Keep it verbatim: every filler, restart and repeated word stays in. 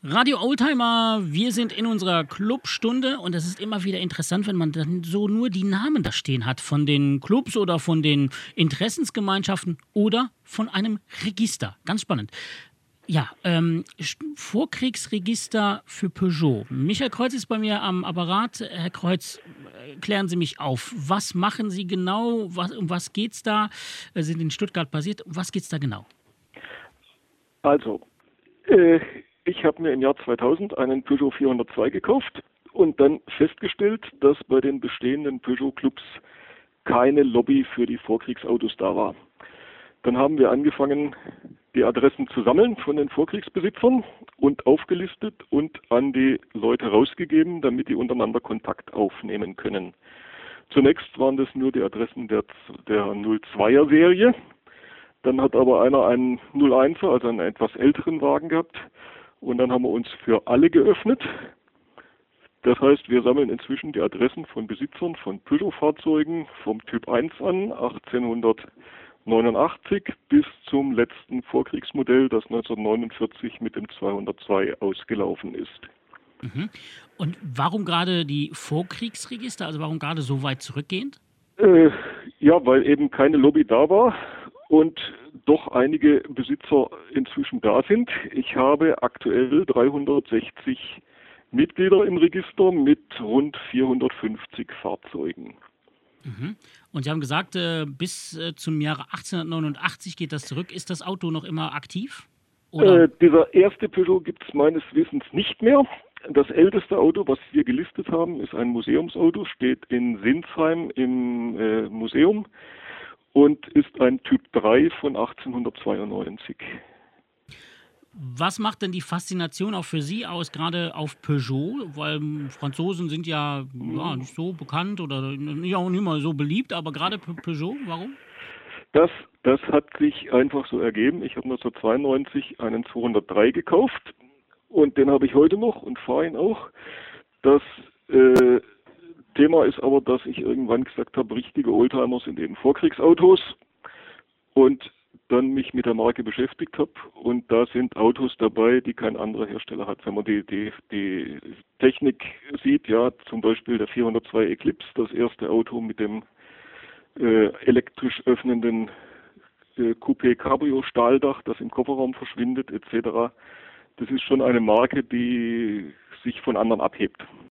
Radio Oldtimer, wir sind in unserer Clubstunde und es ist immer wieder interessant, wenn man dann so nur die Namen da stehen hat von den Clubs oder von den Interessensgemeinschaften oder von einem Register. Ganz spannend. Ja, ähm, Vorkriegsregister für Peugeot. Michael Kreuz ist bei mir am Apparat. Herr Kreuz, äh, klären Sie mich auf. Was machen Sie genau? Was, um was geht's da? Äh, sind in Stuttgart basiert. Um was geht's da genau? Also, äh, ich habe mir im Jahr zweitausend einen Peugeot vierhundertzwei gekauft und dann festgestellt, dass bei den bestehenden Peugeot-Clubs keine Lobby für die Vorkriegsautos da war. Dann haben wir angefangen, die Adressen zu sammeln von den Vorkriegsbesitzern und aufgelistet und an die Leute rausgegeben, damit die untereinander Kontakt aufnehmen können. Zunächst waren das nur die Adressen der, der null zweier Serie. Dann hat aber einer einen null einser, also einen etwas älteren Wagen gehabt. Und dann haben wir uns für alle geöffnet. Das heißt, wir sammeln inzwischen die Adressen von Besitzern von Peugeot-Fahrzeugen vom Typ eins an, achtzehnhundertneunundachtzig, bis zum letzten Vorkriegsmodell, das neunzehnhundertneunundvierzig mit dem zweihundertzwei ausgelaufen ist. Mhm. Und warum gerade die Vorkriegsregister? Also warum gerade so weit zurückgehend? Äh, ja, weil eben keine Lobby da war und doch einige Besitzer inzwischen da sind. Ich habe aktuell dreihundertsechzig Mitglieder im Register mit rund vierhundertfünfzig Fahrzeugen. Mhm. Und Sie haben gesagt, äh, bis äh, zum Jahre achtzehnhundertneunundachtzig geht das zurück. Ist das Auto noch immer aktiv? Oder? Äh, dieser erste Peugeot gibt es meines Wissens nicht mehr. Das älteste Auto, was wir gelistet haben, ist ein Museumsauto, steht in Sinsheim im äh, Museum und ist ein Typ drei von achtzehnhundertzweiundneunzig. Was macht denn die Faszination auch für Sie aus, gerade auf Peugeot? Weil ähm, Franzosen sind ja, ja nicht so bekannt oder nicht auch nicht mal so beliebt, aber gerade Pe- Peugeot, warum? Das, das hat sich einfach so ergeben. Ich habe neunzehnhundertzweiundneunzig einen zweihundertdrei gekauft und den habe ich heute noch und fahre ihn auch. Das äh, Thema ist aber, dass ich irgendwann gesagt habe, richtige Oldtimer sind eben Vorkriegsautos und dann mich mit der Marke beschäftigt habe und da sind Autos dabei, die kein anderer Hersteller hat. Wenn man die, die, die Technik sieht, ja, zum Beispiel der vierhundertzwei Eclipse, das erste Auto mit dem äh, elektrisch öffnenden äh, Coupé Cabrio Stahldach, das im Kofferraum verschwindet et cetera. Das ist schon eine Marke, die sich von anderen abhebt.